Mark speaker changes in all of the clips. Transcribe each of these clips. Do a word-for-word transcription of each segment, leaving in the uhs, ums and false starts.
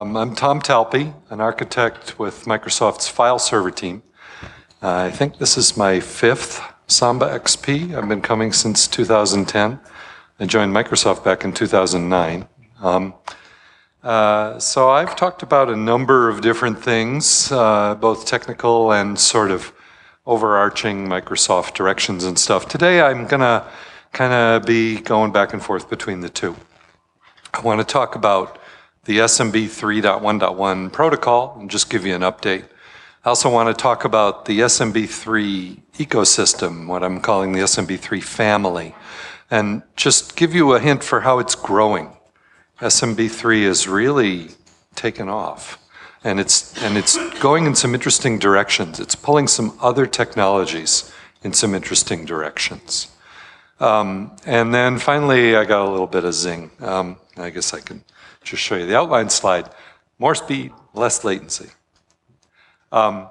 Speaker 1: Um, I'm Tom Talpe, an architect with Microsoft's file server team. Uh, I think this is my fifth Samba X P. I've been coming since two thousand ten. I joined Microsoft back in two thousand nine. Um, uh, so I've talked about a number of different things, uh, both technical and sort of overarching Microsoft directions and stuff. Today I'm going to kind of be going back and forth between the two. I want to talk about the S M B three point one point one protocol and just give you an update. I also want to talk about the S M B three ecosystem, what I'm calling the S M B three family, and just give you a hint for how it's growing. S M B three is really taken off, and it's, and it's going in some interesting directions. It's pulling some other technologies in some interesting directions. Um, and then finally, I got a little bit of zing. Um, I guess I can just show you the outline slide. More speed, less latency. Um,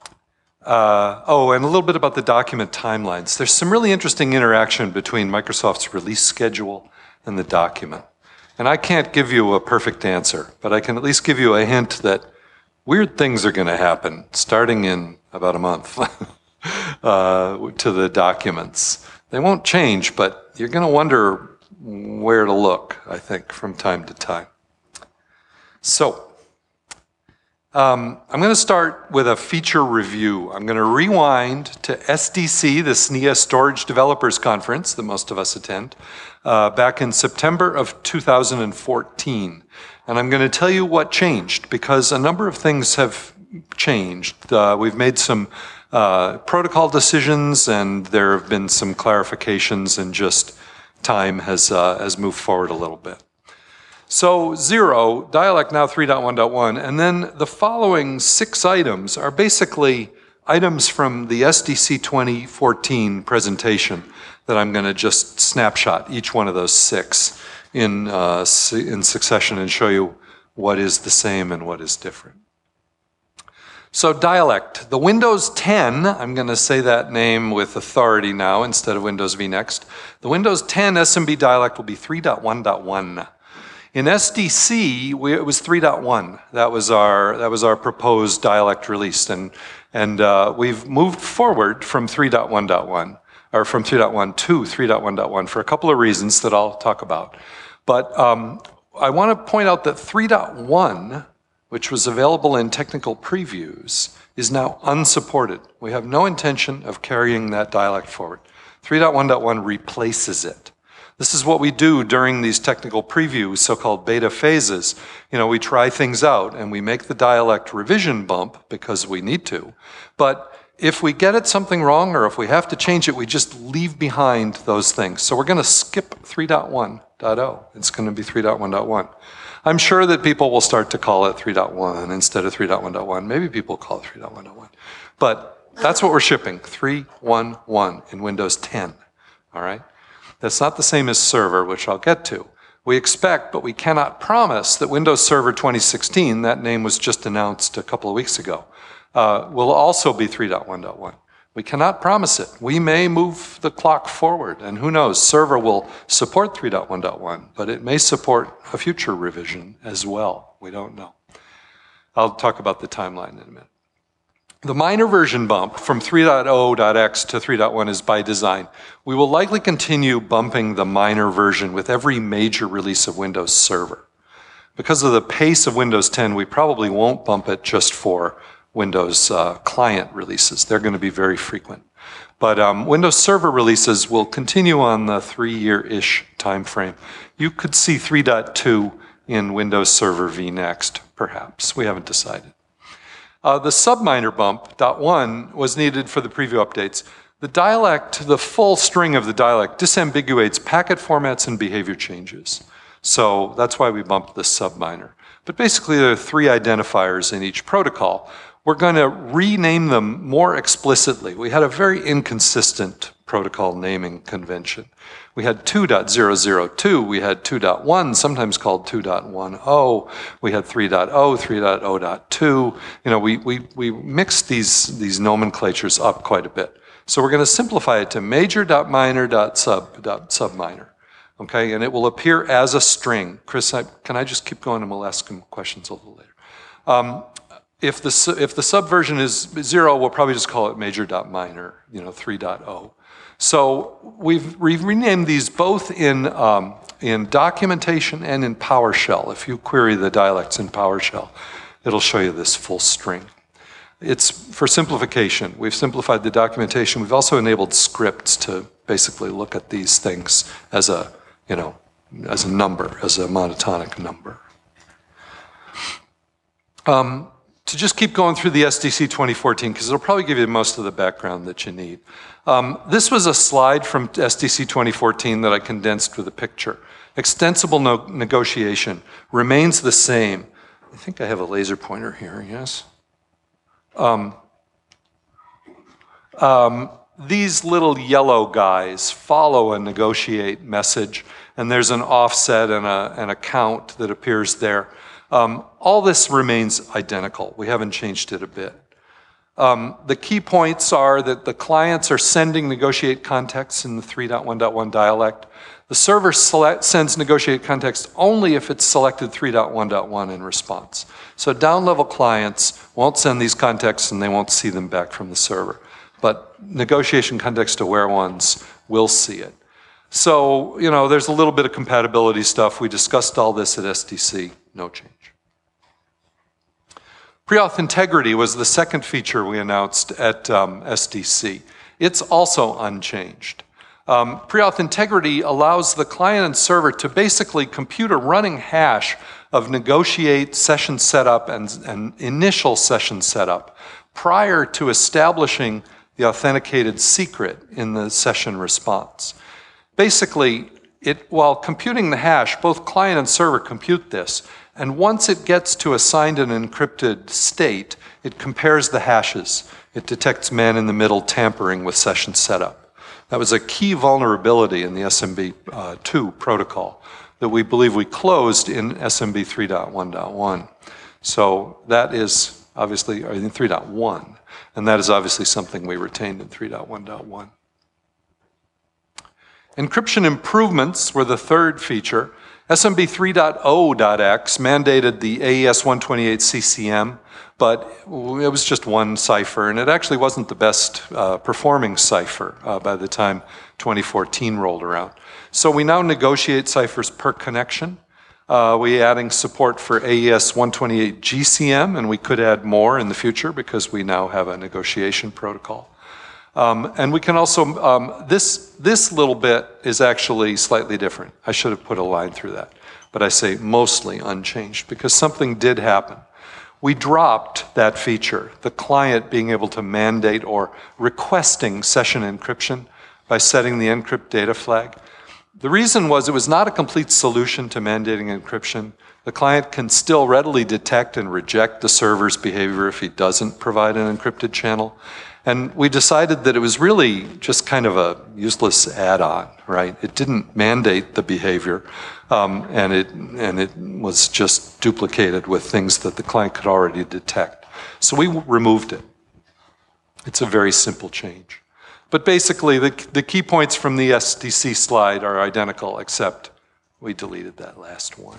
Speaker 1: uh, oh, and a little bit about the document timelines. There's some really interesting interaction between Microsoft's release schedule and the document. And I can't give you a perfect answer, but I can at least give you a hint that weird things are going to happen starting in about a month uh, to the documents. They won't change, but you're going to wonder where to look, I think, from time to time. So, um, I'm going to start with a feature review. I'm going to rewind to S D C, the S N I A Storage Developers Conference that most of us attend, uh, back in September of two thousand fourteen. And I'm going to tell you what changed, because a number of things have changed. Uh, we've made some uh, protocol decisions, and there have been some clarifications, and just time has, uh, has moved forward a little bit. So zero, Dialect now three point one point one, and then the following six items are basically items from the S D C twenty fourteen presentation that I'm going to just snapshot each one of those six in, uh, in succession and show you what is the same and what is different. So Dialect, the Windows ten, I'm going to say that name with authority now instead of Windows V Next. The Windows ten S M B Dialect will be three point one point one. In S D C, we, it was three point one. That was our that was our proposed Dialect release, and and uh, we've moved forward from three point one point one, or from three point one to three point one point one for a couple of reasons that I'll talk about. But um, I want to point out that three point one, which was available in technical previews, is now unsupported. We have no intention of carrying that Dialect forward. three point one point one replaces it. This is what we do during these technical previews, so-called beta phases. You know, we try things out and we make the Dialect revision bump because we need to. But if we get it something wrong, or if we have to change it, we just leave behind those things. So we're going to skip three point one point oh. It's going to be three point one point one. I'm sure that people will start to call it three point one instead of three point one point one. Maybe people call it three point one point one. But that's what we're shipping, three point one point one in Windows ten. All right? That's not the same as Server, which I'll get to. We expect, but we cannot promise, that Windows Server twenty sixteen, that name was just announced a couple of weeks ago, uh, will also be three point one point one. We cannot promise it. We may move the clock forward, and who knows, Server will support three point one point one, but it may support a future revision as well. We don't know. I'll talk about the timeline in a minute. The minor version bump from three point oh dot x to three point one is by design. We will likely continue bumping the minor version with every major release of Windows Server. Because of the pace of Windows ten, we probably won't bump it just for Windows uh, client releases. They're going to be very frequent. But um, Windows Server releases will continue on the three-year-ish time frame. You could see three point two in Windows Server V Next, perhaps. We haven't decided. Uh, the subminor bump, dot one, was needed for the preview updates. The Dialect, the full string of the Dialect, disambiguates packet formats and behavior changes. So that's why we bumped the subminor. But basically there are three identifiers in each protocol. We're going to rename them more explicitly. We had a very inconsistent protocol naming convention. We had two point zero zero two, we had two point one, sometimes called two point ten, we had three point oh, three point oh point two. You know, we, we, we mixed these, these nomenclatures up quite a bit. So we're going to simplify it to major.minor.sub.subminor. okay? And it will appear as a string. Chris, I, can I just keep going and we'll ask him questions a little later. Um, if, the, if the subversion is zero, we'll probably just call it major.minor, you know, three point oh. So we've, we've renamed these both in, um, in documentation and in PowerShell. If you query the dialects in PowerShell, it'll show you this full string. It's for simplification. We've simplified the documentation. We've also enabled scripts to basically look at these things as a, you know, as a number, as a monotonic number. Um, To just keep going through the S D C twenty fourteen, because it'll probably give you most of the background that you need. Um, this was a slide from S D C twenty fourteen that I condensed with a picture. Extensible no negotiation remains the same. I think I have a laser pointer here, yes? Um, um, these little yellow guys follow a negotiate message, and there's an offset and a, an account that appears there. Um, all this remains identical. We haven't changed it a bit. Um, the key points are that the clients are sending negotiate context in the three point one point one dialect. The server select, sends negotiate context only if it's selected three point one point one in response. So down-level clients won't send these contexts and they won't see them back from the server. But negotiation context-aware ones will see it. So, you know, there's a little bit of compatibility stuff. We discussed all this at S D C, no change. Pre-auth integrity was the second feature we announced at um, S D C. It's also unchanged. Um, pre-auth integrity allows the client and server to basically compute a running hash of negotiate, session setup, and, and initial session setup prior to establishing the authenticated secret in the session response. Basically, it, while computing the hash, both client and server compute this, and once it gets to a signed and encrypted state, it compares the hashes. It detects man-in-the-middle tampering with session setup. That was a key vulnerability in the S M B two protocol that we believe we closed in S M B three point one point one. So that is obviously, or in three point one, and that is obviously something we retained in three point one point one. Encryption improvements were the third feature. S M B three point oh dot x mandated the A E S one twenty-eight C C M, but it was just one cipher, and it actually wasn't the best uh, performing cipher uh, by the time twenty fourteen rolled around. So we now negotiate ciphers per connection. Uh, we adding support for A E S one twenty-eight G C M, and we could add more in the future because we now have a negotiation protocol. Um, and we can also, um, this, this little bit is actually slightly different. I should have put a line through that, but I say mostly unchanged because something did happen. We dropped that feature, the client being able to mandate or requesting session encryption by setting the encrypt data flag. The reason was it was not a complete solution to mandating encryption. The client can still readily detect and reject the server's behavior if he doesn't provide an encrypted channel. And we decided that it was really just kind of a useless add-on, right? It didn't mandate the behavior, um, and it and it was just duplicated with things that the client could already detect. So we removed it. It's a very simple change. But basically, the, the key points from the S D C slide are identical, except we deleted that last one.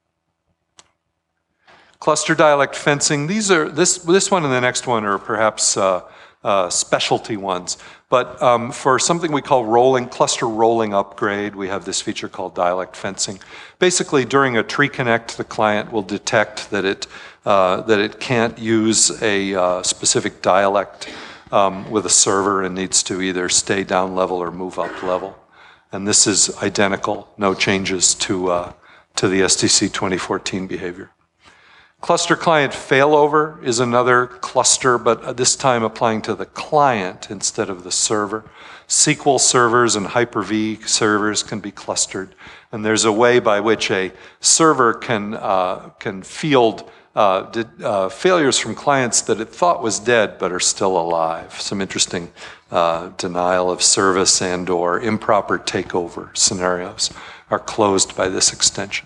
Speaker 1: Cluster dialect fencing. These are this this one and the next one are perhaps uh, Uh, specialty ones. But um, for something we call rolling, cluster rolling upgrade, we have this feature called dialect fencing. Basically, during a tree connect, the client will detect that it, uh, that it can't use a uh, specific dialect um, with a server and needs to either stay down level or move up level. And this is identical, no changes to, uh, to the S D C twenty fourteen behavior. Cluster client failover is another cluster, but this time applying to the client instead of the server. S Q L servers and Hyper-V servers can be clustered, and there's a way by which a server can, uh, can field uh, did, uh, failures from clients that it thought was dead but are still alive. Some interesting uh, denial of service and or improper takeover scenarios are closed by this extension.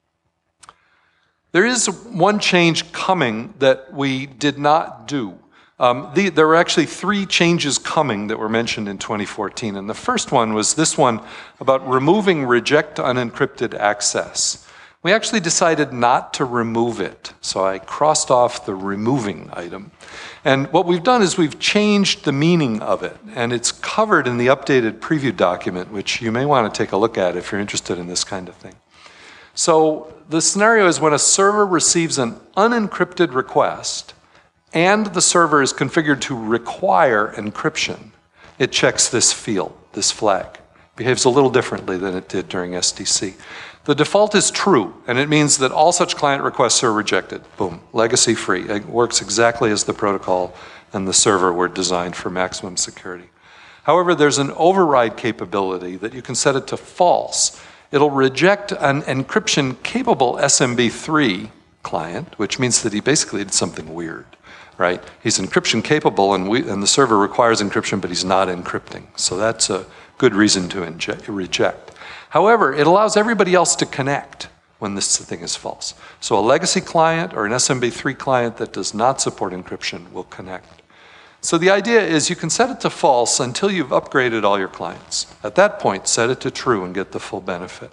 Speaker 1: There is one change coming that we did not do. Um, the, there were actually three changes coming that were mentioned in twenty fourteen, and the first one was this one about removing reject unencrypted access. We actually decided not to remove it, so I crossed off the removing item. And what we've done is we've changed the meaning of it, and it's covered in the updated preview document, which you may want to take a look at if you're interested in this kind of thing. So the scenario is when a server receives an unencrypted request and the server is configured to require encryption, it checks this field, this flag. Behaves a little differently than it did during S D C. The default is true, and it means that all such client requests are rejected. Boom, legacy free. It works exactly as the protocol and the server were designed for maximum security. However, there's an override capability that you can set it to false. It'll reject an encryption-capable S M B three client, which means that he basically did something weird, right? He's encryption-capable, and, we, and the server requires encryption, but he's not encrypting. So that's a good reason to inject, reject. However, it allows everybody else to connect when this thing is false. So a legacy client or an S M B three client that does not support encryption will connect. So the idea is you can set it to false until you've upgraded all your clients. At that point, set it to true and get the full benefit.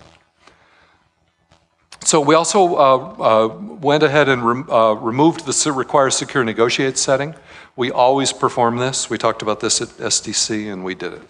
Speaker 1: So we also uh, uh, went ahead and re uh, removed the require secure negotiate setting. We always perform this. We talked about this at S D C and we did it.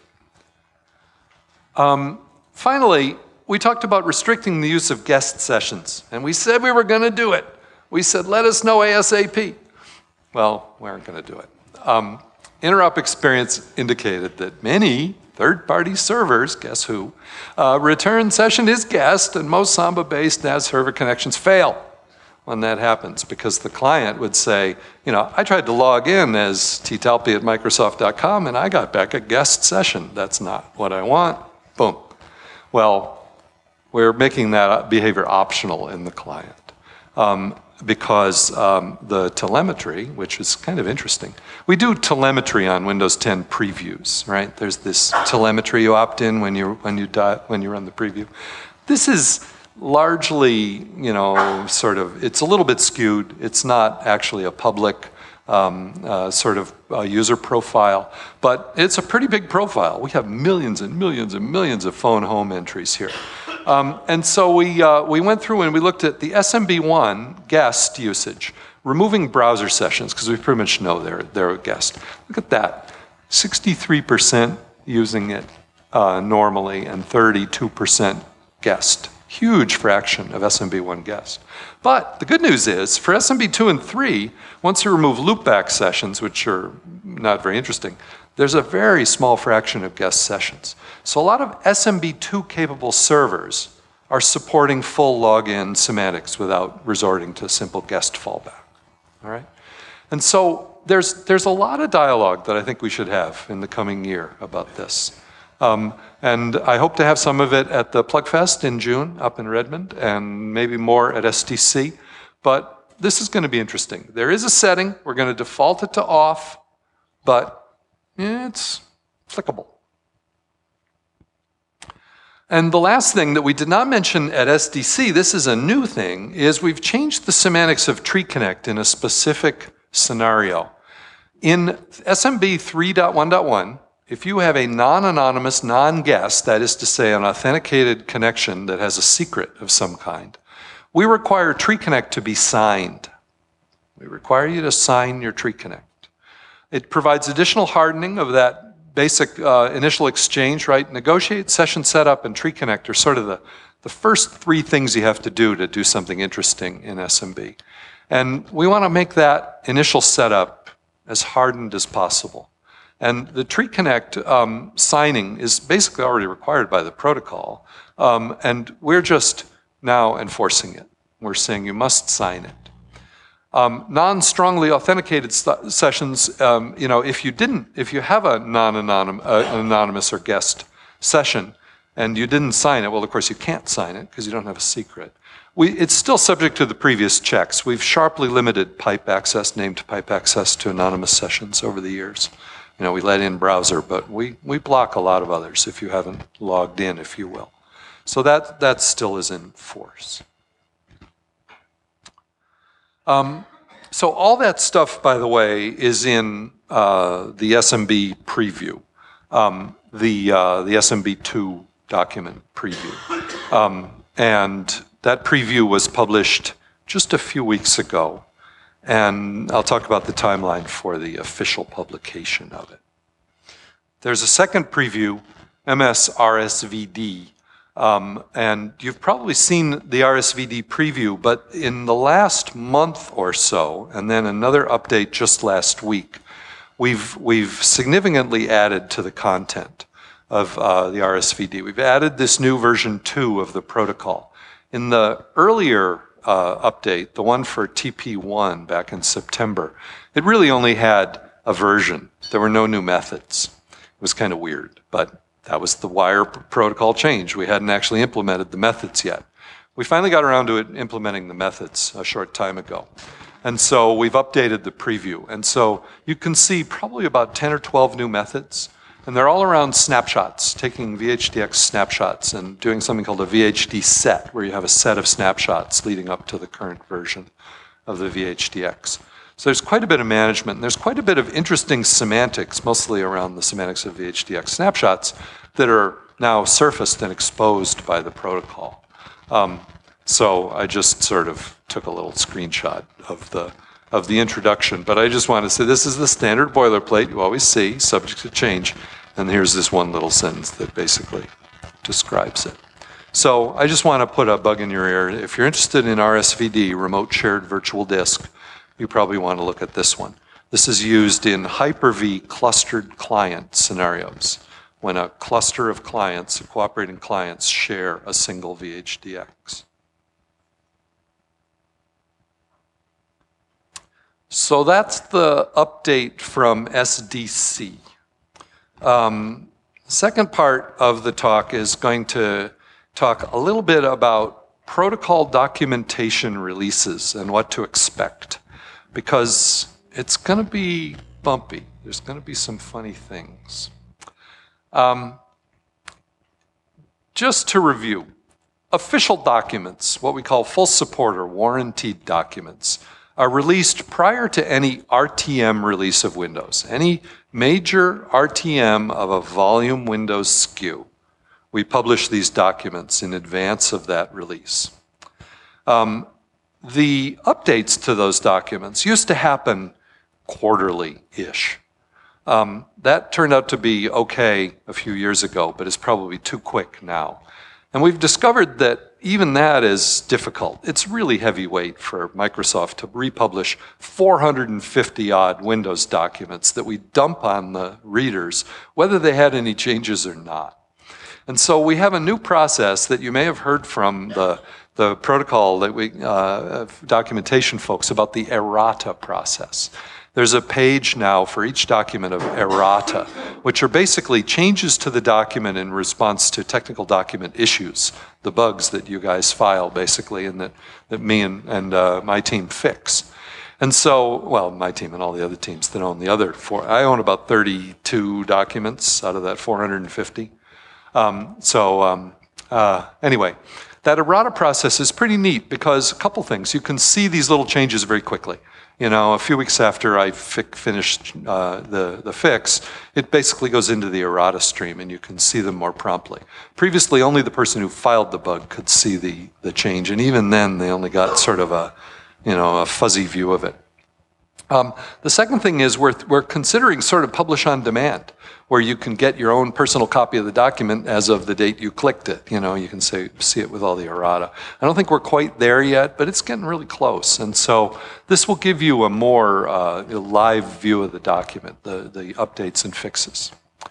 Speaker 1: Um, finally, we talked about restricting the use of guest sessions, and we said we were going to do it. We said, let us know ASAP. Well, we aren't going to do it. Um, Interop experience indicated that many third-party servers, guess who, uh, return session is guest, and most Samba-based N A S server connections fail when that happens, because the client would say, you know, I tried to log in as t talpy at microsoft dot com and I got back a guest session. That's not what I want. Boom. Well, we're making that behavior optional in the client um, because um, the telemetry, which is kind of interesting. We do telemetry on Windows ten previews, right? There's this telemetry you opt in when you when you die, when you run the preview. This is largely, you know, sort of, it's a little bit skewed. It's not actually a public um, uh, sort of uh, user profile, but it's a pretty big profile. We have millions and millions and millions of phone home entries here. Um, and so we, uh, we went through and we looked at the S M B one guest usage, removing browser sessions, because we pretty much know they're, they're a guest. Look at that, sixty-three percent using it uh, normally and thirty-two percent guest. Huge fraction of S M B one guest. But the good news is, for S M B two and three, once you remove loopback sessions, which are not very interesting, there's a very small fraction of guest sessions. So a lot of S M B two capable servers are supporting full login semantics without resorting to simple guest fallback. All right? And so there's, there's a lot of dialogue that I think we should have in the coming year about this. Um, and I hope to have some of it at the Plugfest in June up in Redmond, and maybe more at S D C. But this is going to be interesting. There is a setting. We're going to default it to off, but it's flickable. And the last thing that we did not mention at S D C, this is a new thing, is we've changed the semantics of Tree Connect in a specific scenario. In S M B three point one point one, if you have a non-anonymous, non-guest, that is to say an authenticated connection that has a secret of some kind, we require Tree Connect to be signed. We require you to sign your Tree Connect. It provides additional hardening of that basic uh, initial exchange, right? Negotiate, session setup, and Tree Connect are sort of the, the first three things you have to do to do something interesting in S M B. And we want to make that initial setup as hardened as possible. And the Tree Connect um, signing is basically already required by the protocol, um, and we're just now enforcing it. We're saying you must sign it. Um, non-strongly authenticated sessions, um, you know, if you didn't, if you have a non-anonymous uh, anonymous or guest session and you didn't sign it, well, of course you can't sign it because you don't have a secret. We, it's still subject to the previous checks. We've sharply limited pipe access, named pipe access to anonymous sessions over the years. You know, we let in browser, but we, we block a lot of others if you haven't logged in, if you will. So that, that still is in force. Um, so all that stuff, by the way, is in uh, the S M B preview, um, the uh, the S M B two document preview, um, and that preview was published just a few weeks ago, and I'll talk about the timeline for the official publication of it. There's a second preview, M S R S V D. Um, and you've probably seen the R S V D preview, but in the last month or so, and then another update just last week, we've, we've significantly added to the content of uh, the R S V D. We've added this new version two of the protocol. In the earlier uh, update, the one for T P one back in September, it really only had a version. There were no new methods. It was kind of weird, but that was the wire protocol change. We hadn't actually implemented the methods yet. We finally got around to it, implementing the methods a short time ago. And so we've updated the preview. And so you can see probably about ten or twelve new methods. And they're all around snapshots, taking V H D X snapshots and doing something called a V H D set, where you have a set of snapshots leading up to the current version of the V H D X. So there's quite a bit of management, and there's quite a bit of interesting semantics, mostly around the semantics of V H D X snapshots, that are now surfaced and exposed by the protocol. Um, so I just sort of took a little screenshot of the of the introduction, but I just want to say this is the standard boilerplate you always see, subject to change, and here's this one little sentence that basically describes it. So I just want to put a bug in your ear. If you're interested in R S V D, remote shared virtual disk, you probably want to look at this one. This is used in Hyper-V clustered client scenarios, when a cluster of clients, cooperating clients, share a single V H D X. So that's the update from S D C. Um, second part of the talk is going to talk a little bit about protocol documentation releases and what to expect, because it's going to be bumpy. There's going to be some funny things. Um, just to review, official documents, what we call full support or warranted documents, are released prior to any R T M release of Windows. Any major R T M of a volume Windows S K U, we publish these documents in advance of that release. Um, the updates to those documents used to happen quarterly-ish. Um, that turned out to be okay a few years ago, but it's probably too quick now. And we've discovered that even that is difficult. It's really heavyweight for Microsoft to republish four hundred fifty odd Windows documents that we dump on the readers, whether they had any changes or not. And so we have a new process that you may have heard from the, the protocol that we, uh, documentation folks, about the errata process. There's a page now for each document of errata, which are basically changes to the document in response to technical document issues, the bugs that you guys file basically, and that, that me and, and uh, my team fix. And so, well, my team and all the other teams that own the other four, I own about thirty-two documents out of that four hundred fifty. Um, so um, uh, anyway, that errata process is pretty neat because a couple things. You can see these little changes very quickly. You know, a few weeks after I fi finished uh, the, the fix, it basically goes into the errata stream and you can see them more promptly. Previously, only the person who filed the bug could see the, the change, and even then they only got sort of a, you know, a fuzzy view of it. Um, the second thing is we're, we're considering sort of publish on demand, where you can get your own personal copy of the document as of the date you clicked it. You know, you can say, see it with all the errata. I don't think we're quite there yet, but it's getting really close. And so this will give you a more uh, live view of the document, the, the updates and fixes.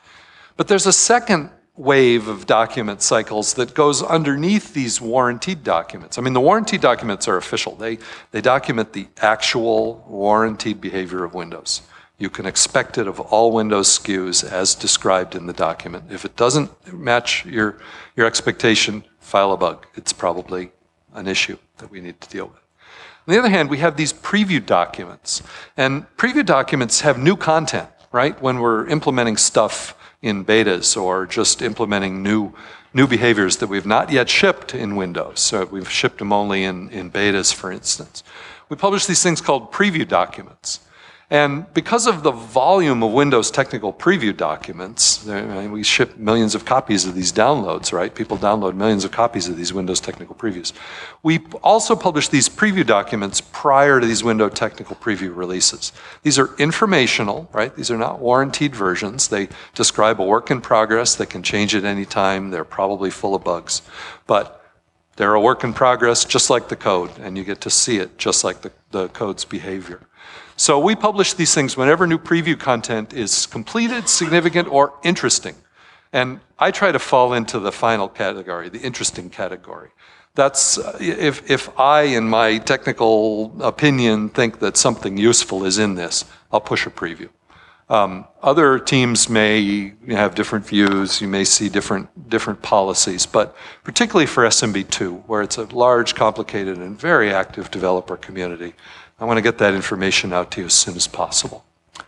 Speaker 1: But there's a second wave of document cycles that goes underneath these warranted documents. I mean, the warranted documents are official. They, they document the actual warranted behavior of Windows. You can expect it of all Windows S K Us as described in the document. If it doesn't match your, your expectation, file a bug. It's probably an issue that we need to deal with. On the other hand, we have these preview documents. And preview documents have new content, right? When we're implementing stuff in betas or just implementing new, new behaviors that we've not yet shipped in Windows. So we've shipped them only in, in betas, for instance. we publish these things called preview documents. And because of the volume of Windows technical preview documents, I mean, we ship millions of copies of these downloads, right? People download millions of copies of these Windows technical previews. We also publish these preview documents prior to these Windows technical preview releases. These are informational, right? These are not warranted versions. They describe a work in progress that can change at any time. They're probably full of bugs. But they're a work in progress just like the code, and you get to see it just like the, the code's behavior. So we publish these things whenever new preview content is completed, significant, or interesting. And I try to fall into the final category, the interesting category. That's uh, if, if I, in my technical opinion, think that something useful is in this, I'll push a preview. Um, other teams may have different views, you may see different, different policies, but particularly for S M B two, where it's a large, complicated, and very active developer community, I want to get that information out to you as soon as possible.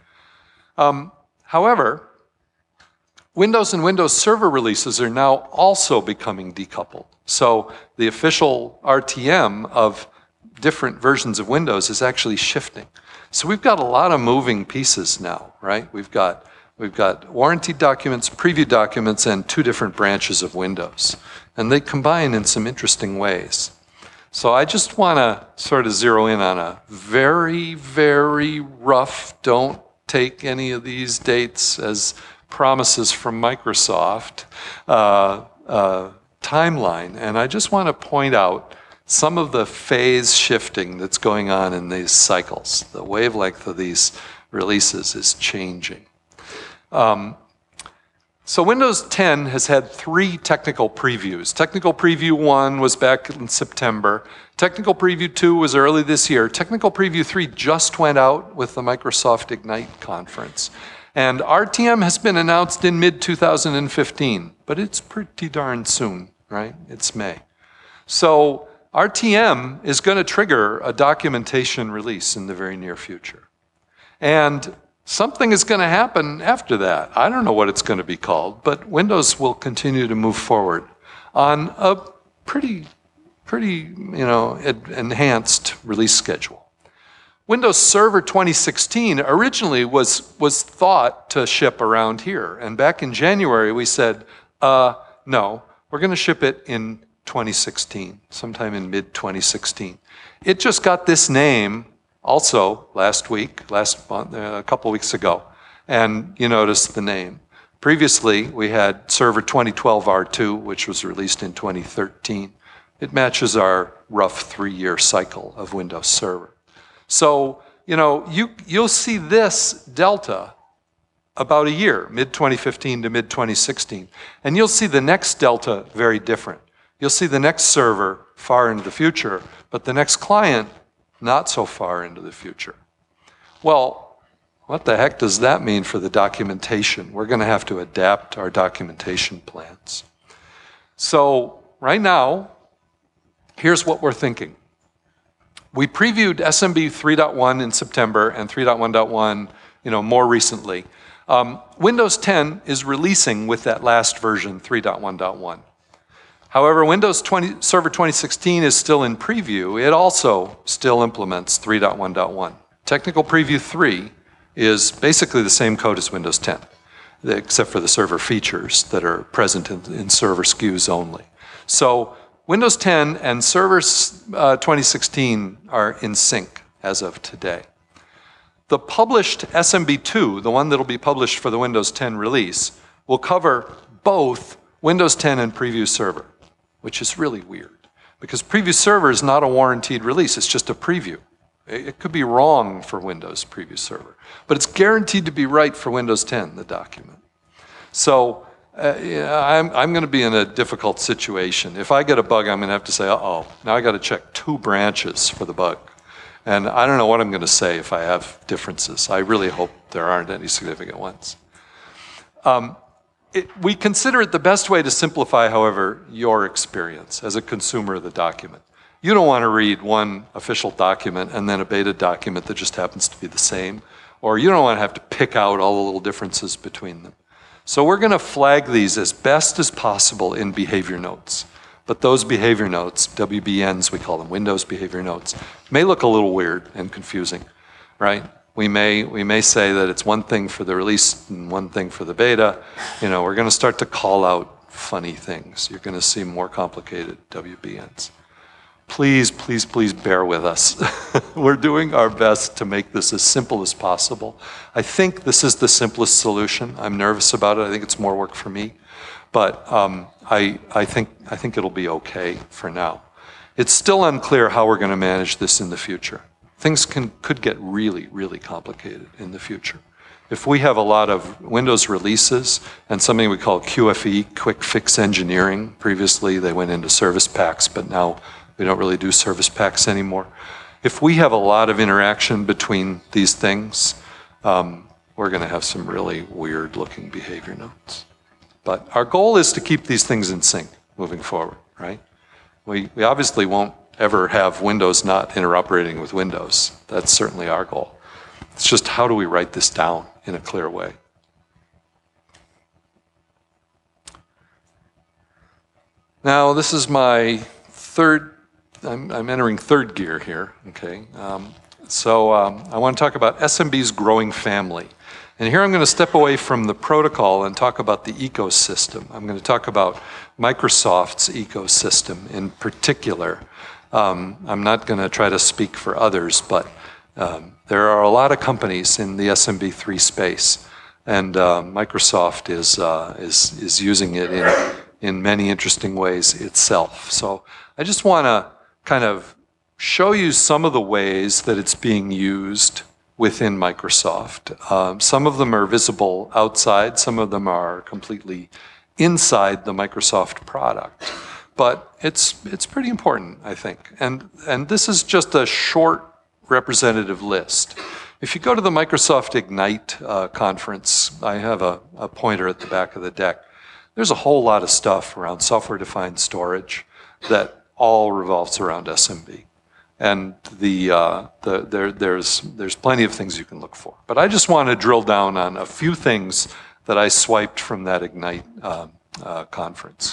Speaker 1: Um, however, Windows and Windows Server releases are now also becoming decoupled. So the official R T M of different versions of Windows is actually shifting. So we've got a lot of moving pieces now, right? We've got, we've got warranty documents, preview documents, and two different branches of Windows. And they combine in some interesting ways. So I just want to sort of zero in on a very, very rough, don't take any of these dates as promises from Microsoft, uh, uh, timeline. And I just want to point out some of the phase shifting that's going on in these cycles. The wavelength of these releases is changing. Um, So Windows ten has had three technical previews. Technical Preview one was back in September. Technical Preview two was early this year. Technical Preview three just went out with the Microsoft Ignite conference. And R T M has been announced in mid two thousand fifteen, but it's pretty darn soon, right? It's May. So R T M is going to trigger a documentation release in the very near future. And something is going to happen after that. I don't know what it's going to be called, but Windows will continue to move forward on a pretty, pretty, you know, enhanced release schedule. Windows Server twenty sixteen originally was, was thought to ship around here. And back in January, we said, uh, no, we're going to ship it in twenty sixteen, sometime in mid twenty sixteen. It just got this name also last week, last month, uh, a couple weeks ago, and you notice the name. Previously, we had Server twenty twelve R two, which was released in twenty thirteen. It matches our rough three-year cycle of Windows Server. So, you know, you, you'll see this delta about a year, mid twenty fifteen to mid twenty sixteen. And you'll see the next delta very different. You'll see the next server far into the future, but the next client not so far into the future. Well, what the heck does that mean for the documentation? We're going to have to adapt our documentation plans. So right now, here's what we're thinking. We previewed S M B three point one in September and three point one point one, you know, more recently. Um, Windows ten is releasing with that last version, three point one point one. However, Windows twenty, Server twenty sixteen is still in preview. It also still implements three point one point one. Technical Preview three is basically the same code as Windows ten, except for the server features that are present in, in server S K Us only. So Windows ten and Server uh, twenty sixteen are in sync as of today. The published S M B two, the one that will be published for the Windows ten release, will cover both Windows ten and Preview Server, which is really weird because Preview Server is not a warranted release, it's just a preview. It could be wrong for Windows Preview Server, but it's guaranteed to be right for Windows ten, the document. So uh, yeah, I'm, I'm going to be in a difficult situation. If I get a bug, I'm going to have to say, uh-oh, now I got to check two branches for the bug. And I don't know what I'm going to say if I have differences. I really hope there aren't any significant ones. Um, It, we consider it the best way to simplify, however, your experience as a consumer of the document. You don't want to read one official document and then a beta document that just happens to be the same, or you don't want to have to pick out all the little differences between them. So we're going to flag these as best as possible in behavior notes. But those behavior notes, W B Ns we call them, Windows behavior notes, may look a little weird and confusing, right? We may, we may say that it's one thing for the release and one thing for the beta. You know, we're going to start to call out funny things. You're going to see more complicated W B Ns. Please, please, please bear with us. We're doing our best to make this as simple as possible. I think this is the simplest solution. I'm nervous about it. I think it's more work for me. But um, I, I, think, I think it'll be okay for now. It's still unclear how we're going to manage this in the future. Things can, could get really, really complicated in the future. If we have a lot of Windows releases and something we call Q F E, quick fix engineering, previously they went into service packs, but now we don't really do service packs anymore. If we have a lot of interaction between these things, um, we're going to have some really weird looking behavior notes. But our goal is to keep these things in sync moving forward, right? We, we obviously won't ever have Windows not interoperating with Windows. That's certainly our goal. It's just how do we write this down in a clear way? Now, this is my third, I'm, I'm entering third gear here, okay? Um, so um, I want to talk about S M B's growing family. And here I'm going to step away from the protocol and talk about the ecosystem. I'm going to talk about Microsoft's ecosystem in particular. Um, I'm not going to try to speak for others, but um, there are a lot of companies in the S M B three space, and uh, Microsoft is, uh, is, is using it in, in many interesting ways itself. So I just want to kind of show you some of the ways that it's being used within Microsoft. Um, some of them are visible outside, some of them are completely inside the Microsoft product. But it's, it's pretty important, I think. And, and this is just a short representative list. If you go to the Microsoft Ignite uh, conference, I have a, a pointer at the back of the deck. There's a whole lot of stuff around software-defined storage that all revolves around S M B. And the, uh, the, there, there's, there's plenty of things you can look for. But I just want to drill down on a few things that I swiped from that Ignite uh, uh, conference.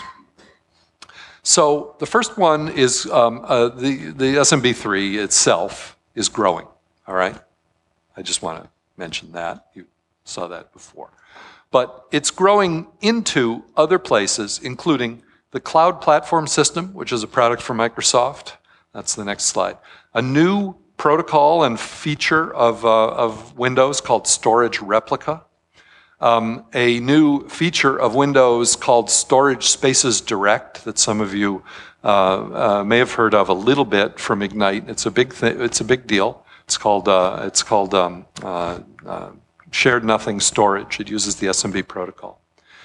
Speaker 1: So the first one is um, uh, the, the S M B three itself is growing, all right? I just want to mention that. You saw that before. But it's growing into other places, including the Cloud Platform System, which is a product from Microsoft. That's the next slide. A new protocol and feature of, uh, of Windows called Storage Replica. Um, a new feature of Windows called Storage Spaces Direct that some of you uh, uh, may have heard of a little bit from Ignite. It's a big thing. It's a big deal. It's called uh, it's called um, uh, uh, Shared Nothing Storage. It uses the S M B protocol.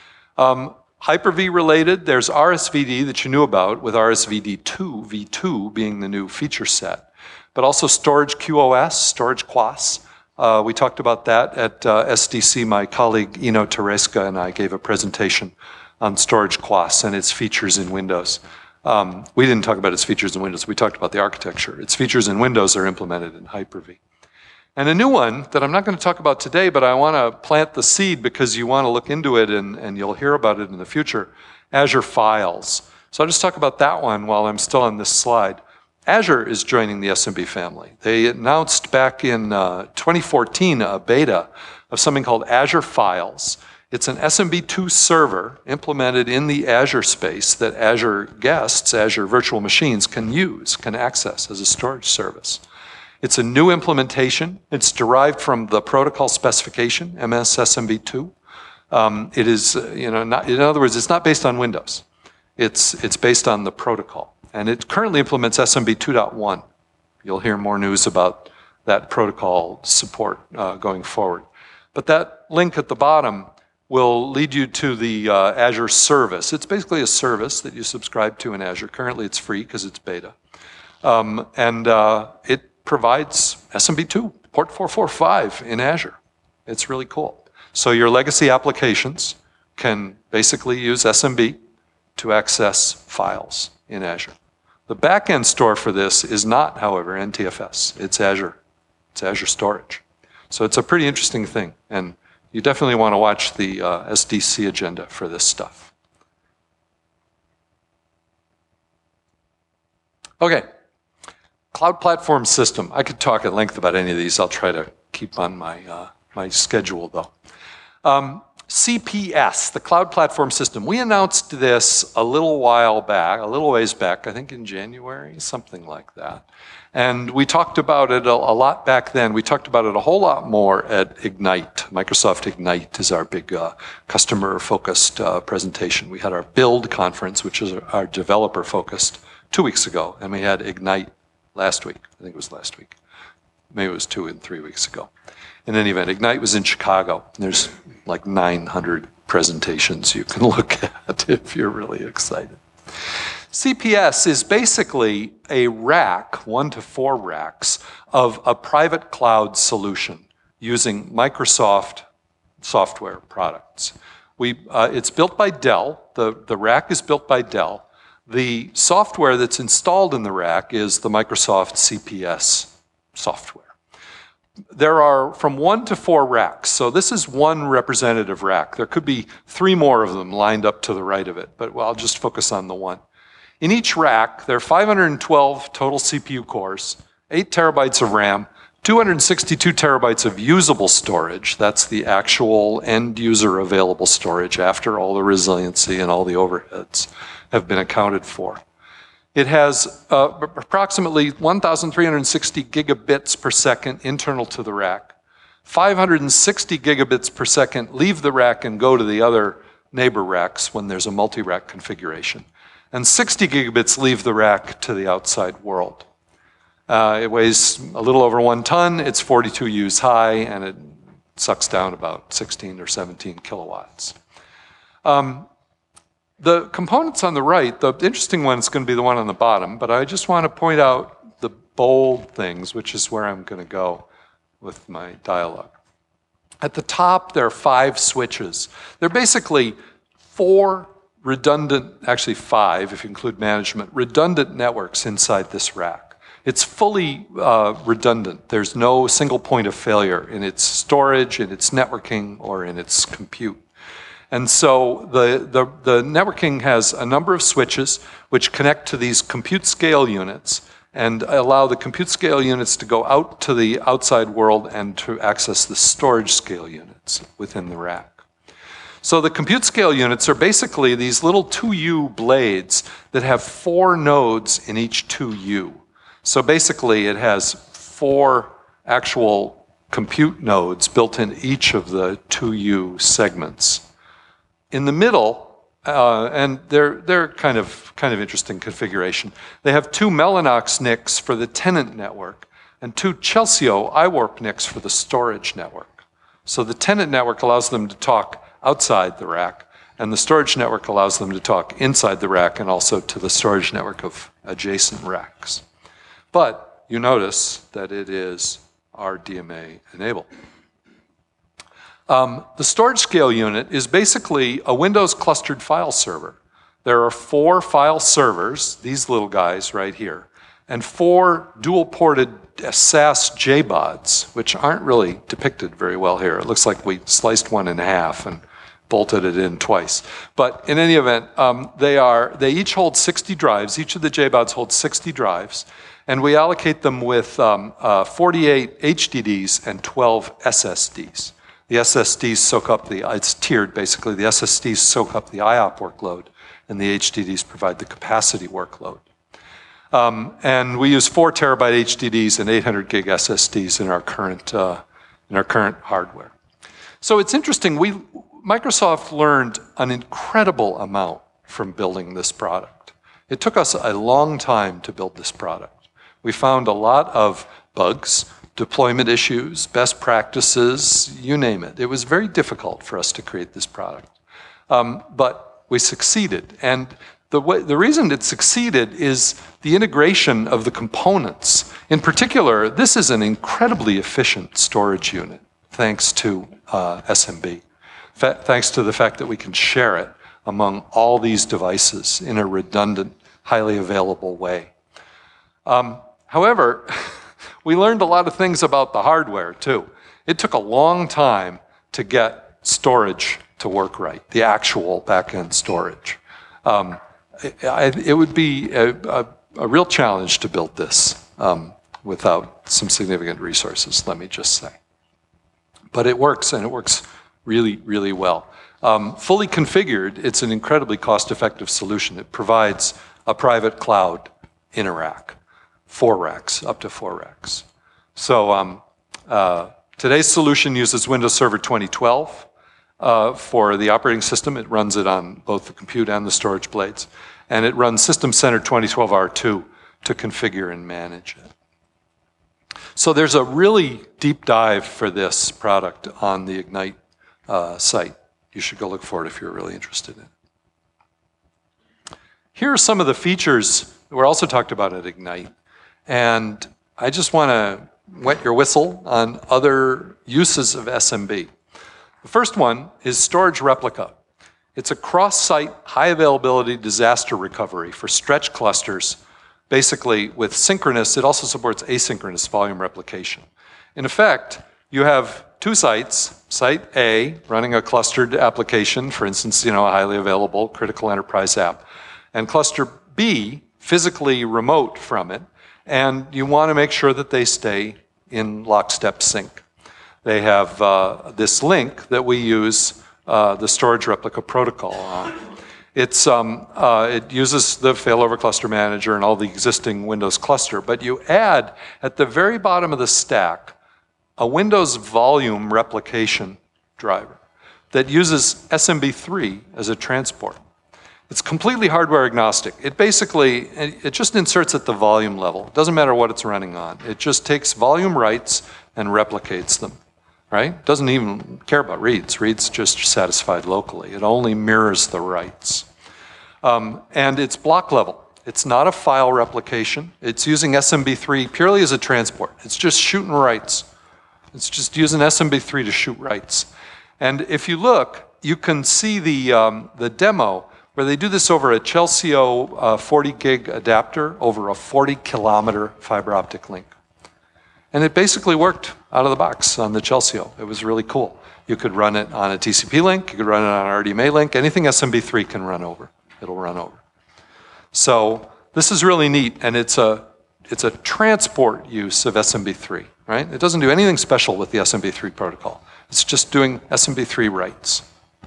Speaker 1: Um, Hyper-V related, there's R S V D that you knew about, with R S V D two, V two being the new feature set, but also Storage Q O S, Storage Q O S. Uh, we talked about that at uh, S D C. My colleague Ino Tereska and I gave a presentation on Storage Q O S and its features in Windows. Um, we didn't talk about its features in Windows, we talked about the architecture. Its features in Windows are implemented in Hyper-V. And a new one that I'm not going to talk about today, but I want to plant the seed because you want to look into it and, and you'll hear about it in the future, Azure Files. So I'll just talk about that one while I'm still on this slide. Azure is joining the S M B family. They announced back in uh, twenty fourteen a beta of something called Azure Files. It's an S M B two server implemented in the Azure space that Azure guests, Azure virtual machines, can use, can access as a storage service. It's a new implementation. It's derived from the protocol specification, M S S M B two. Um, it is, uh, you know, not, in other words, it's not based on Windows. It's, it's based on the protocol. And it currently implements S M B two point one. You'll hear more news about that protocol support uh, going forward. But that link at the bottom will lead you to the uh, Azure service. It's basically a service that you subscribe to in Azure. Currently it's free because it's beta. Um, and uh, it provides S M B two, port four forty-five in Azure. It's really cool. So your legacy applications can basically use S M B to access files in Azure. The backend store for this is not, however, N T F S. It's Azure. It's Azure Storage. So it's a pretty interesting thing. And you definitely want to watch the uh, S D C agenda for this stuff. Okay, cloud platform system. I could talk at length about any of these. I'll try to keep on my, uh, my schedule though. Um, C P S, the Cloud Platform System. We announced this a little while back, a little ways back, I think in January, something like that. And we talked about it a, a lot back then. We talked about it a whole lot more at Ignite. Microsoft Ignite is our big uh, customer-focused uh, presentation. We had our Build conference, which is our developer-focused, two weeks ago. And we had Ignite last week. I think it was last week. Maybe it was two and three weeks ago. In any event, Ignite was in Chicago. There's like nine hundred presentations you can look at if you're really excited. C P S is basically a rack, one to four racks, of a private cloud solution using Microsoft software products. We, uh, it's built by Dell. The, the rack is built by Dell. The software that's installed in the rack is the Microsoft C P S software. There are from one to four racks. So this is one representative rack. There could be three more of them lined up to the right of it, but I'll just focus on the one. In each rack, there are five hundred twelve total C P U cores, eight terabytes of RAM, two hundred sixty-two terabytes of usable storage. That's the actual end user available storage after all the resiliency and all the overheads have been accounted for. It has uh, approximately one thousand three hundred sixty gigabits per second internal to the rack. five hundred sixty gigabits per second leave the rack and go to the other neighbor racks when there's a multi-rack configuration. And sixty gigabits leave the rack to the outside world. Uh, it weighs a little over one ton, it's forty-two U's high, and it sucks down about sixteen or seventeen kilowatts. Um, The components on the right, the interesting one is going to be the one on the bottom, but I just want to point out the bold things, which is where I'm going to go with my dialogue. At the top, there are five switches. They're basically four redundant, actually five if you include management, redundant networks inside this rack. It's fully uh, redundant. There's no single point of failure in its storage, in its networking, or in its compute. And so the, the, the networking has a number of switches which connect to these compute scale units and allow the compute scale units to go out to the outside world and to access the storage scale units within the rack. So the compute scale units are basically these little two U blades that have four nodes in each two U. So basically it has four actual compute nodes built in each of the two U segments. In the middle, uh, and they're, they're kind of, kind of interesting configuration, they have two Mellanox N I Cs for the tenant network and two Chelsio I warp N I Cs for the storage network. So the tenant network allows them to talk outside the rack, and the storage network allows them to talk inside the rack and also to the storage network of adjacent racks. But you notice that it is R D M A enabled. Um, the storage scale unit is basically a Windows clustered file server. There are four file servers, these little guys right here, and four dual ported S A S J BODs, which aren't really depicted very well here. It looks like we sliced one in half and bolted it in twice. But in any event, um, they are, they each hold sixty drives. Each of the J BODs holds sixty drives. And we allocate them with um, uh, forty-eight H D Ds and twelve S S Ds. The S S Ds soak up the, it's tiered basically, the S S Ds soak up the I O P workload and the H D Ds provide the capacity workload. Um, and we use four terabyte H D Ds and eight hundred gig S S Ds in our current, uh, in our current hardware. So it's interesting, we, Microsoft learned an incredible amount from building this product. It took us a long time to build this product. We found a lot of bugs, deployment issues, best practices, you name it. It was very difficult for us to create this product. Um, but we succeeded. And the, way, the reason it succeeded is the integration of the components. In particular, this is an incredibly efficient storage unit, thanks to uh, S M B. Fa- thanks to the fact that we can share it among all these devices in a redundant, highly available way. Um, however, we learned a lot of things about the hardware too. It took a long time to get storage to work right, the actual back-end storage. Um, it, it would be a, a a real challenge to build this um, without some significant resources, let me just say. But it works, and it works really, really well. Um, fully configured, it's an incredibly cost-effective solution. It provides a private cloud in a rack, four racks, up to four racks. So um, uh, today's solution uses Windows Server twenty twelve uh, for the operating system. It runs it on both the compute and the storage blades. And it runs System Center twenty twelve R two to configure and manage it. So there's a really deep dive for this product on the Ignite uh, site. You should go look for it if you're really interested in it. Here are some of the features that were also talked about at Ignite. And I just want to wet your whistle on other uses of S M B. The first one is storage replica. It's a cross-site, high-availability disaster recovery for stretch clusters, basically with synchronous. It also supports asynchronous volume replication. In effect, you have two sites, site A running a clustered application, for instance, you know, a highly available critical enterprise app, and cluster B physically remote from it, and you want to make sure that they stay in lockstep sync. They have uh, this link that we use, uh, the storage replica protocol on. It's, um, uh, it uses the failover cluster manager and all the existing Windows cluster, but you add at the very bottom of the stack a Windows volume replication driver that uses S M B three as a transport. It's completely hardware agnostic. It basically, it just inserts at the volume level. It doesn't matter what it's running on. It just takes volume writes and replicates them, right? Doesn't even care about reads. Reads just satisfied locally. It only mirrors the writes. Um, and it's block level. It's not a file replication. It's using S M B three purely as a transport. It's just shooting writes. It's just using S M B three to shoot writes. And if you look, you can see the, um, the demo where they do this over a Chelsio uh, forty gig adapter over a forty kilometer fiber optic link. And it basically worked out of the box on the Chelsio. It was really cool. You could run it on a T C P link, you could run it on an R D M A link, anything S M B three can run over, it'll run over. So this is really neat, and it's a, it's a transport use of S M B three, right? It doesn't do anything special with the S M B three protocol. It's just doing S M B three writes.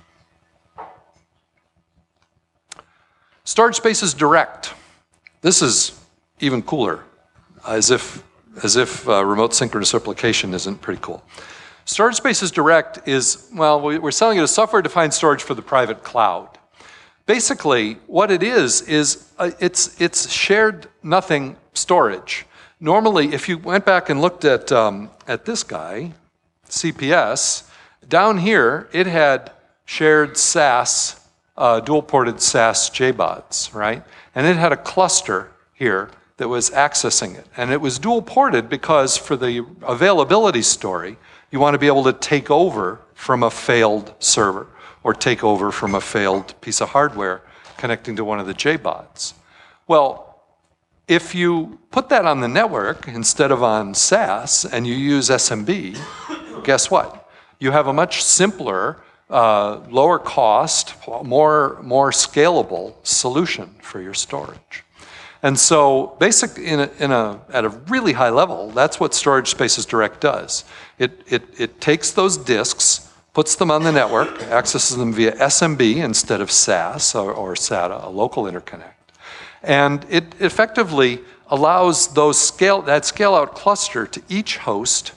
Speaker 1: Storage Spaces Direct. This is even cooler, as if, as if uh, remote synchronous replication isn't pretty cool. Storage Spaces Direct is, well, we're selling it as software-defined storage for the private cloud. Basically, what it is, is uh, it's, it's shared nothing storage. Normally, if you went back and looked at, um, at this guy, C P S, down here, it had shared S A S, uh, dual-ported S A S J BODs, right? And it had a cluster here that was accessing it. And it was dual-ported because for the availability story, you want to be able to take over from a failed server or take over from a failed piece of hardware connecting to one of the J BODs. Well, if you put that on the network instead of on S A S and you use S M B, guess what? You have a much simpler, uh, lower cost, more, more scalable solution for your storage. And so basic, in a, in a, at a really high level, that's what Storage Spaces Direct does. It, it, it takes those disks, puts them on the network, accesses them via S M B instead of S A S or, or SATA, a local interconnect. And it effectively allows those scale, that scale-out cluster to each host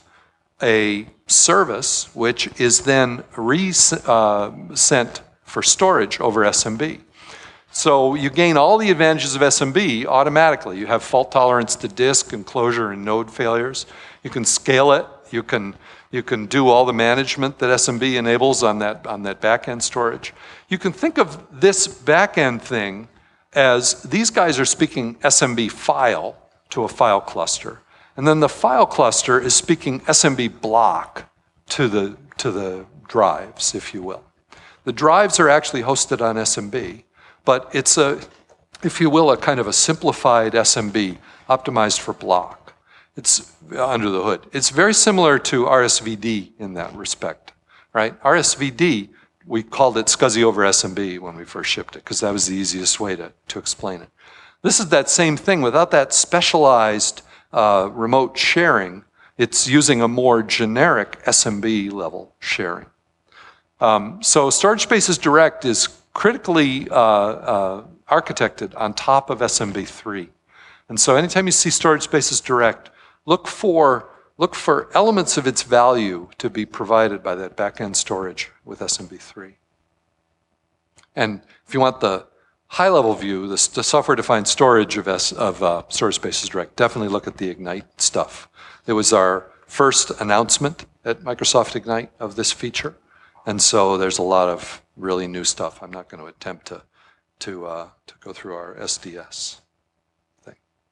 Speaker 1: a service which is then re-sent uh, for storage over S M B. So you gain all the advantages of S M B automatically. You have fault tolerance to disk and closure and node failures. You can scale it. You can, you can do all the management that S M B enables on that, on that back-end storage. You can think of this back-end thing as these guys are speaking S M B file to a file cluster. And then the file cluster is speaking S M B block to the, to the drives, if you will. The drives are actually hosted on S M B, but it's a, if you will, a kind of a simplified S M B optimized for block. It's under the hood. It's very similar to R S V D in that respect, right? R S V D, we called it SCSI over S M B when we first shipped it because that was the easiest way to, to explain it. This is that same thing. Without that specialized uh, remote sharing, it's using a more generic S M B level sharing. Um, so Storage Spaces Direct is critically uh, uh, architected on top of S M B three. And so anytime you see Storage Spaces Direct, look for, look for elements of its value to be provided by that back-end storage with S M B three. And if you want the high-level view, the, the software-defined storage of, S, of uh, Storage Spaces Direct, definitely look at the Ignite stuff. It was our first announcement at Microsoft Ignite of this feature. And so there's a lot of really new stuff. I'm not going to attempt to, to, uh, to go through our S D S thing.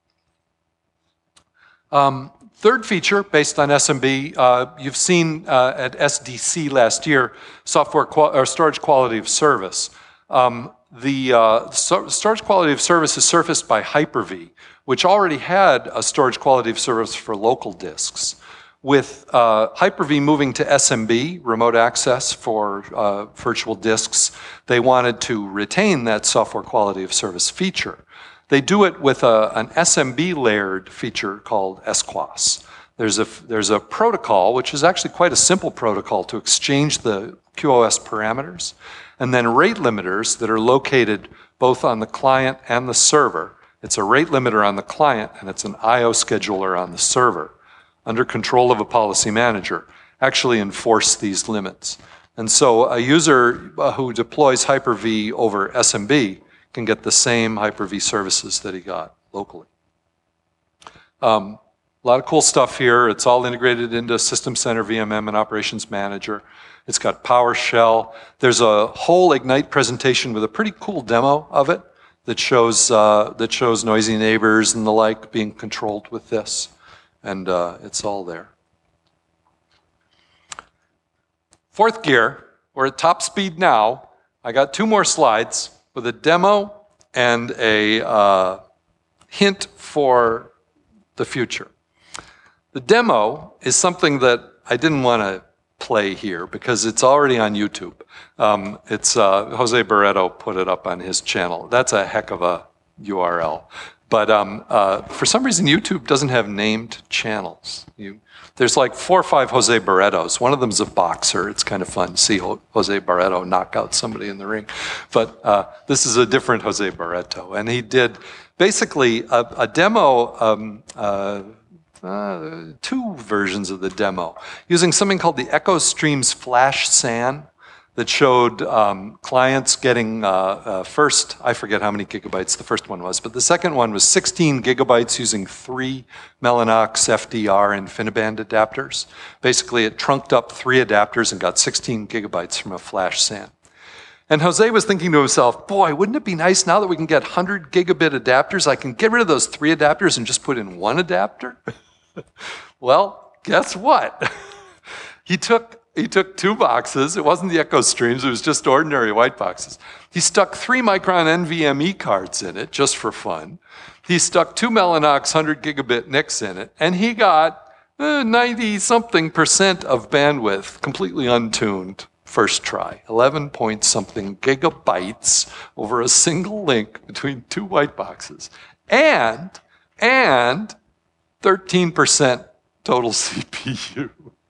Speaker 1: Um, third feature based on S M B, uh, you've seen uh, at S D C last year, software or storage quality of service. Um, the uh, so storage quality of service is surfaced by Hyper-V, which already had a storage quality of service for local disks. With uh, Hyper-V moving to S M B, remote access for uh, virtual disks, they wanted to retain that software quality of service feature. They do it with a, an S M B layered feature called S Q O S. There's a, there's a protocol, which is actually quite a simple protocol to exchange the Q o S parameters, and then rate limiters that are located both on the client and the server. It's a rate limiter on the client, and it's an I O scheduler on the server, under control of a policy manager, actually enforce these limits. And so a user who deploys Hyper-V over S M B can get the same Hyper-V services that he got locally. Um, a lot of cool stuff here. It's all integrated into System Center V M M and Operations Manager. It's got PowerShell. There's a whole Ignite presentation with a pretty cool demo of it that shows, uh, that shows noisy neighbors and the like being controlled with this. And uh, it's all there. Fourth gear, we're at top speed now. I got two more slides with a demo and a uh, hint for the future. The demo is something that I didn't want to play here because it's already on YouTube. Um, it's uh, Jose Barreto put it up on his channel. That's a heck of a U R L. But um, uh, for some reason, YouTube doesn't have named channels. You, there's like four or five Jose Barretos. One of them's a boxer. It's kind of fun to see Jose Barreto knock out somebody in the ring. But uh, this is a different Jose Barreto. And he did basically a, a demo, um, uh, uh, two versions of the demo, using something called the Echo Streams Flash S A N, that showed um, clients getting uh, uh, first, I forget how many gigabytes the first one was, but the second one was sixteen gigabytes using three Mellanox F D R InfiniBand adapters. Basically, it trunked up three adapters and got sixteen gigabytes from a flash S A N. And Jose was thinking to himself, boy, wouldn't it be nice now that we can get one hundred gigabit adapters, I can get rid of those three adapters and just put in one adapter? Well, guess what? he took He took two boxes. It wasn't the Echo Streams, it was just ordinary white boxes. He stuck three Micron NVMe cards in it, just for fun. He stuck two Mellanox one hundred gigabit N I Cs in it, and he got ninety something percent of bandwidth completely untuned first try. eleven point something gigabytes over a single link between two white boxes. And, and thirteen percent total C P U.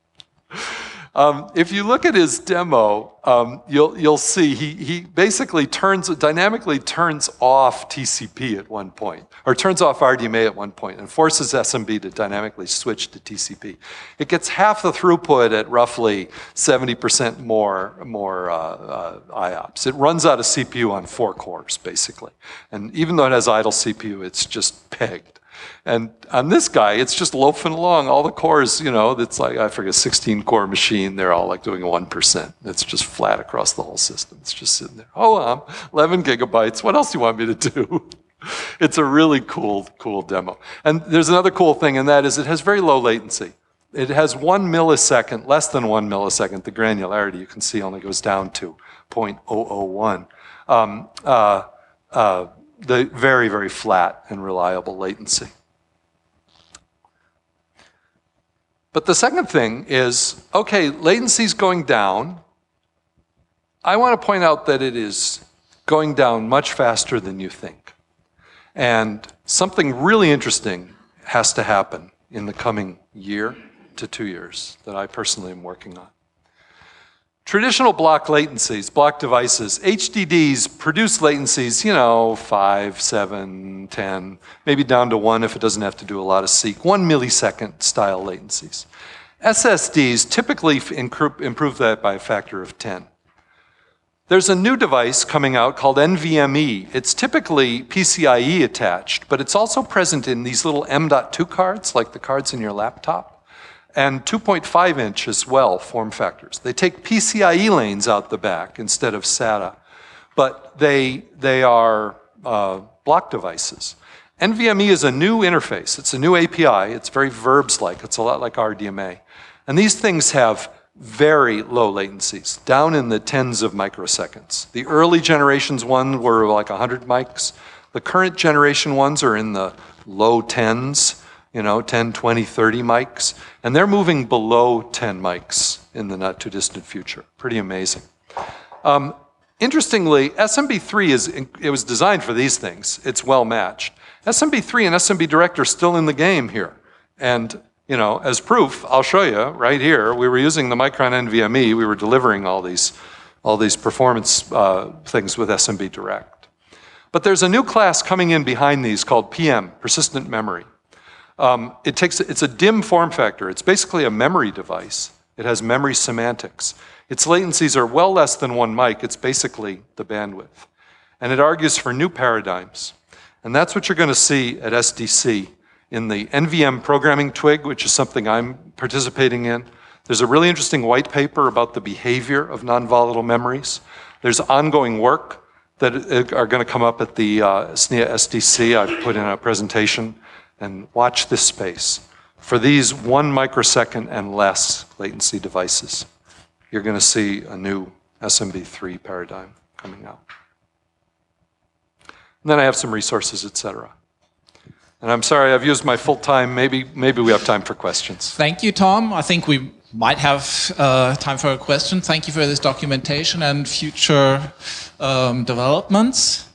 Speaker 1: Um, if you look at his demo, um, you'll you'll see he he basically turns dynamically turns off T C P at one point, or turns off R D M A at one point, and forces S M B to dynamically switch to T C P. It gets half the throughput at roughly seventy percent more more uh, uh, I O P S. It runs out of C P U on four cores basically, and even though it has idle C P U, it's just pegged. And on this guy, it's just loafing along. All the cores, you know, it's like, I forget, sixteen core machine, they're all like doing one percent. It's just flat across the whole system. It's just sitting there. Oh, um, eleven gigabytes. What else do you want me to do? It's a really cool, cool demo. And there's another cool thing, and that is it has very low latency. It has one millisecond, less than one millisecond. The granularity, you can see, only goes down to zero point zero zero one. Um, uh, uh, the very, very flat and reliable latency. But the second thing is, okay, latency's going down. I want to point out that it is going down much faster than you think. And something really interesting has to happen in the coming year to two years that I personally am working on. Traditional block latencies, block devices, H D Ds produce latencies, you know, five, seven, ten, maybe down to one if it doesn't have to do a lot of seek, one millisecond style latencies. S S Ds typically improve that by a factor of ten. There's a new device coming out called N V M e. It's typically P C I E attached, but it's also present in these little M dot two cards, like the cards in your laptop, and two point five inch as well, form factors. They take P C I E lanes out the back instead of SATA, but they, they are uh, block devices. N V M e is a new interface. It's a new A P I. It's very verbs-like. It's a lot like R D M A. And these things have very low latencies, down in the tens of microseconds. The early generations ones were like one hundred mics. The current generation ones are in the low tens, you know, ten, twenty, thirty mics. And they're moving below ten mics in the not too distant future. Pretty amazing. Um, interestingly, S M B three is, it was designed for these things. It's well matched. S M B three and S M B Direct are still in the game here. And you know, as proof, I'll show you right here. We were using the Micron N V M e. We were delivering all these, all these performance uh, things with S M B Direct. But there's a new class coming in behind these called P M, persistent memory. Um, it takes, it's a DIMM form factor. It's basically a memory device. It has memory semantics. Its latencies are well less than one mic. It's basically the bandwidth. And it argues for new paradigms. And that's what you're going to see at S D C. In the N V M programming twig, which is something I'm participating in. There's a really interesting white paper about the behavior of non-volatile memories. There's ongoing work that are going to come up at the uh, S N I A S D C. I've put in a presentation, and watch this space. For these one microsecond and less latency devices, you're going to see a new S M B three paradigm coming out. And then I have some resources, et cetera. And I'm sorry, I've used my full time. Maybe, maybe we have time for questions.
Speaker 2: Thank you, Tom. I think we might have uh, time for a question. Thank you for this documentation and future um, developments.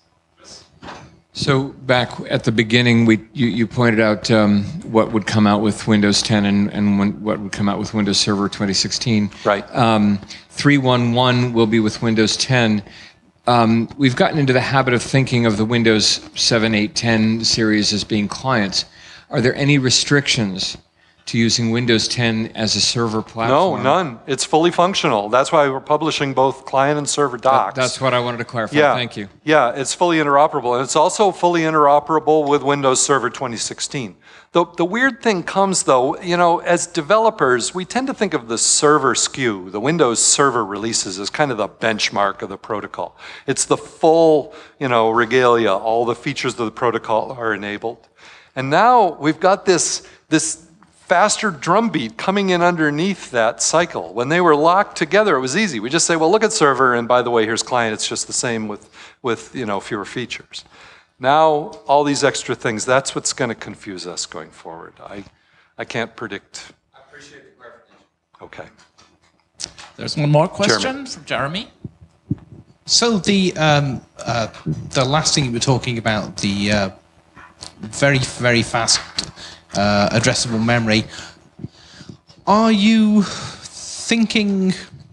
Speaker 3: So back at the beginning, we you, you pointed out um, what would come out with Windows ten and, and when, what would come out with Windows Server twenty sixteen.
Speaker 1: Right.
Speaker 3: Um, three point eleven will be with Windows ten. Um, we've gotten into the habit of thinking of the Windows seven, eight, ten series as being clients. Are there any restrictions to using Windows ten as a server platform?
Speaker 1: No, none. It's fully functional. That's why we're publishing both client and server docs.
Speaker 3: That, that's what I wanted to clarify.
Speaker 1: Yeah.
Speaker 3: Thank you.
Speaker 1: Yeah, it's fully interoperable. And it's also fully interoperable with Windows Server twenty sixteen. The, the weird thing comes, though, you know, as developers, we tend to think of the server S K U, the Windows Server releases, as kind of the benchmark of the protocol. It's the full, you know, regalia. All the features of the protocol are enabled. And now we've got this, this faster drumbeat coming in underneath that cycle. When they were locked together, it was easy. We just say, well, look at server, and by the way, here's client. It's just the same with, with you know, fewer features. Now, all these extra things, that's what's going to confuse us going forward. I, I can't predict.
Speaker 3: I appreciate the clarification.
Speaker 1: Okay.
Speaker 2: There's one more question
Speaker 1: Jeremy.
Speaker 2: from Jeremy.
Speaker 4: So the um, uh, the last thing you were talking about, the uh, very, very fast uh, addressable memory, are you thinking,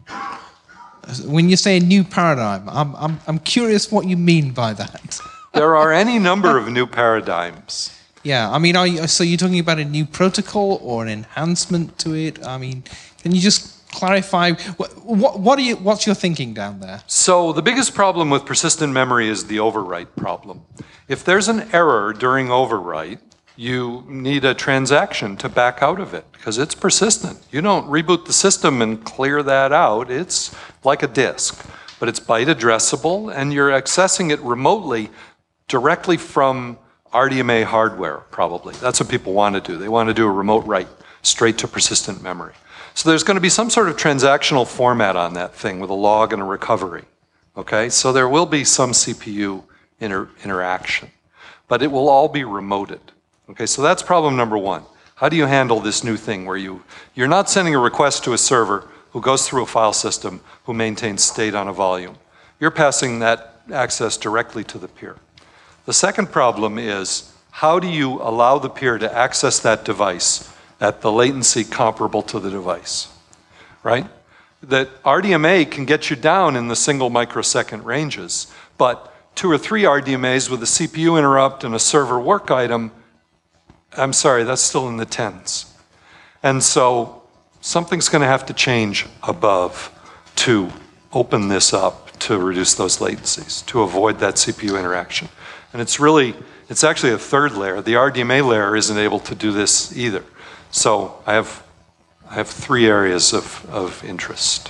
Speaker 4: when you say a new paradigm, I'm, I'm, I'm curious what you mean by that.
Speaker 1: There are any number of new paradigms.
Speaker 4: Yeah, I mean, are you, so you're talking about a new protocol or an enhancement to it? I mean, can you just clarify, what, what, what are you, what's your thinking down there?
Speaker 1: So the biggest problem with persistent memory is the overwrite problem. If there's an error during overwrite, you need a transaction to back out of it because it's persistent. You don't reboot the system and clear that out. It's like a disk, but it's byte addressable and you're accessing it remotely directly from R D M A hardware, probably. That's what people want to do. They want to do a remote write straight to persistent memory. So there's going to be some sort of transactional format on that thing with a log and a recovery. Okay, so there will be some C P U inter interaction, but it will all be remoted. Okay, so that's problem number one. How do you handle this new thing where you, you're not sending a request to a server who goes through a file system who maintains state on a volume. You're passing that access directly to the peer. The second problem is, how do you allow the peer to access that device at the latency comparable to the device, right? That R D M A can get you down in the single microsecond ranges, but two or three R D M As with a C P U interrupt and a server work item, I'm sorry, that's still in the tens. And so something's going to have to change above to open this up to reduce those latencies, to avoid that C P U interaction. And it's really, it's actually a third layer. The R D M A layer isn't able to do this either. So I have, I have three areas of, of interest.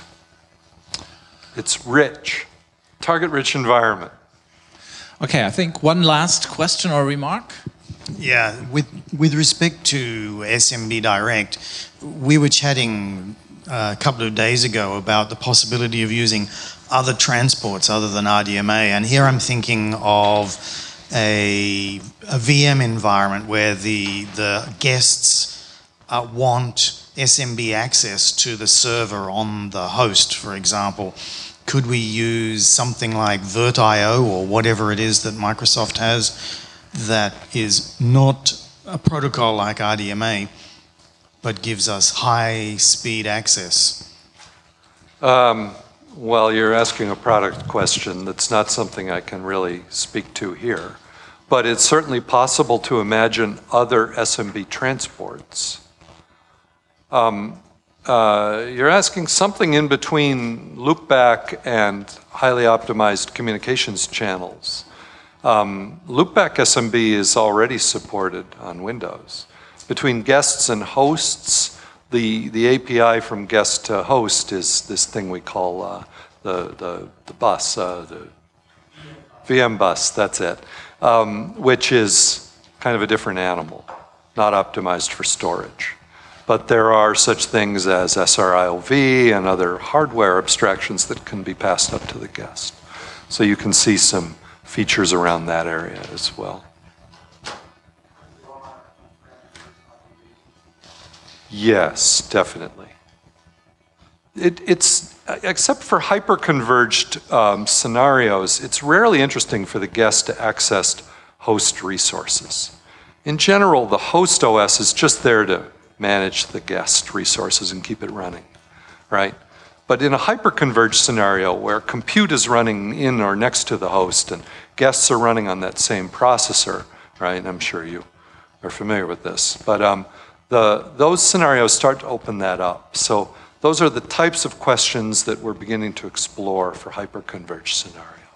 Speaker 1: It's rich, target-rich environment.
Speaker 2: Okay, I think one last question or remark.
Speaker 5: Yeah, with with respect to S M B Direct, we were chatting uh, a couple of days ago about the possibility of using other transports other than R D M A, and here I'm thinking of a, a V M environment where the the guests uh, want S M B access to the server on the host, for example. Could we use something like VirtIO or whatever it is that Microsoft has that is not a protocol like R D M A, but gives us high-speed access?
Speaker 1: Um, well, you're asking a product question that's not something I can really speak to here. But it's certainly possible to imagine other S M B transports. Um, uh, you're asking something in between loopback and highly optimized communications channels. Um, loopback S M B is already supported on Windows. Between guests and hosts, the, the A P I from guest to host is this thing we call uh, the, the, the bus, uh, the V M bus, that's it, um, which is kind of a different animal, not optimized for storage. But there are such things as S R I O V and other hardware abstractions that can be passed up to the guest. So you can see some features around that area as well. Yes, definitely. It, it's, except for hyper-converged um, scenarios, it's rarely interesting for the guest to access host resources. In general, the host O S is just there to manage the guest resources and keep it running, right? But in a hyper-converged scenario where compute is running in or next to the host and guests are running on that same processor, right? I'm sure you are familiar with this. But um, the, those scenarios start to open that up. So those are the types of questions that we're beginning to explore for hyper-converged scenarios.